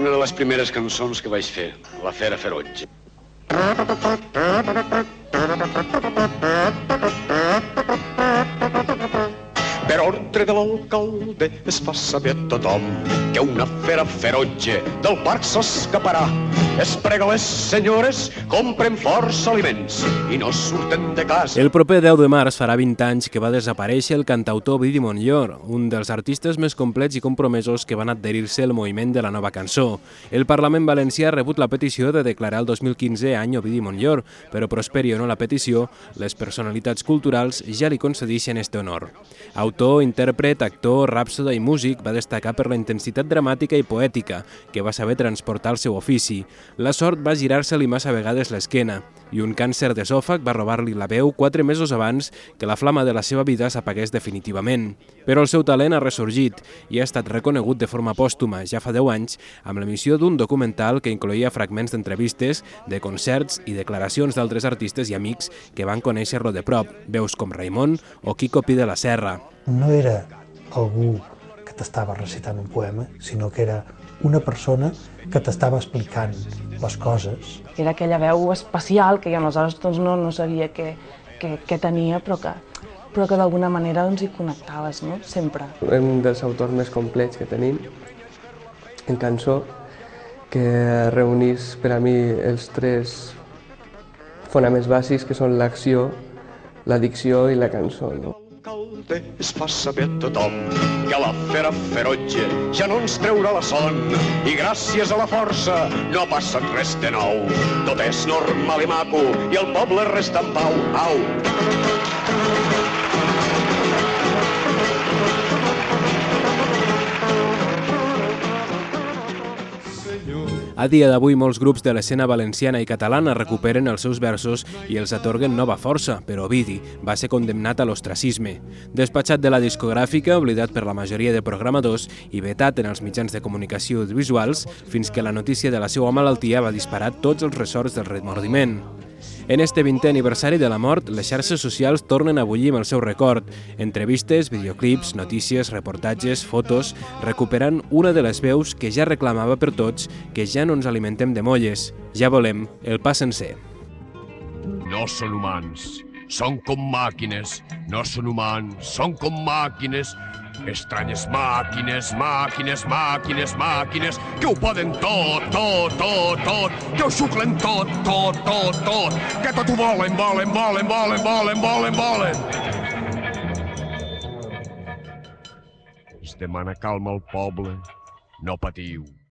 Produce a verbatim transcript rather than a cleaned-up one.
una de les primeres cançons que vaig fer, La Fera Ferotge. Per ordre de l'alcalde es fa saber a tothom que una fera ferotge del parc s'escaparà. Es prega les senyores, compren força aliments i no surten de casa. El proper deu de març farà vint anys que va desaparèixer el cantautor Ovidi Montllor, un dels artistes més complets i compromesos que van adherir-se al moviment de la nova cançó. El Parlament valencià ha rebut la petició de declarar el dos mil quinze any Ovidi Montllor, però prosperi o no la petició, les personalitats culturals ja li concedeixen este honor. Autor, intèrpret, actor, ràpsode i músic, va destacar per la intensitat dramàtica i poètica que va saber transportar el seu ofici. La sort va girar-se-li massa vegades l'esquena i un càncer d'esòfag va robar-li la veu quatre mesos abans que la flama de la seva vida s'apagués definitivament. Però el seu talent ha ressorgit i ha estat reconegut de forma pòstuma ja fa deu anys amb l'emissió d'un documental que incloïa fragments d'entrevistes, de concerts i declaracions d'altres artistes i amics que van conèixer-lo de prop, veus com Raimon o Quico Pi de la Serra. No era algú que t'estava recitant un poema, sinó que era una persona que t'estava explicant les coses. Era aquella veu especial que jo aleshores doncs, no, no sabia què, què, què tenia, però que, però que d'alguna manera doncs, hi connectaves, no? Sempre. Un dels autors més complets que tenim en cançó, que reunís per a mi els tres fonaments bàsics, que són l'acció, la dicció i la cançó. No? Es fa saber a tothom que la fera ferotge ja no ens treurà la son i gràcies a la força no ha passat res de nou. Tot és normal i maco i el poble resta en pau. Au! A dia d'avui, molts grups de l'escena valenciana i catalana recuperen els seus versos i els atorguen nova força, però Ovidi va ser condemnat a l'ostracisme. Despatxat de la discogràfica, oblidat per la majoria de programadors i vetat en els mitjans de comunicació audiovisuals, fins que la notícia de la seva malaltia va disparar tots els ressorts del remordiment. En este vintè aniversari de la mort, les xarxes socials tornen a bullir amb el seu record. Entrevistes, videoclips, notícies, reportatges, fotos, recuperant una de les veus que ja reclamava per tots que ja no ens alimentem de molles. Ja volem el pa sencer. No són humans, són com màquines. No són humans, són com màquines. Estranyes màquines, màquines, màquines, màquines, que ho poden tot, tot, tot, tot, que ho xuclen tot, tot, tot, tot, que tot ho volen, volen, volen, volen, volen, volen, volen. Es demana calma al poble, no patiu.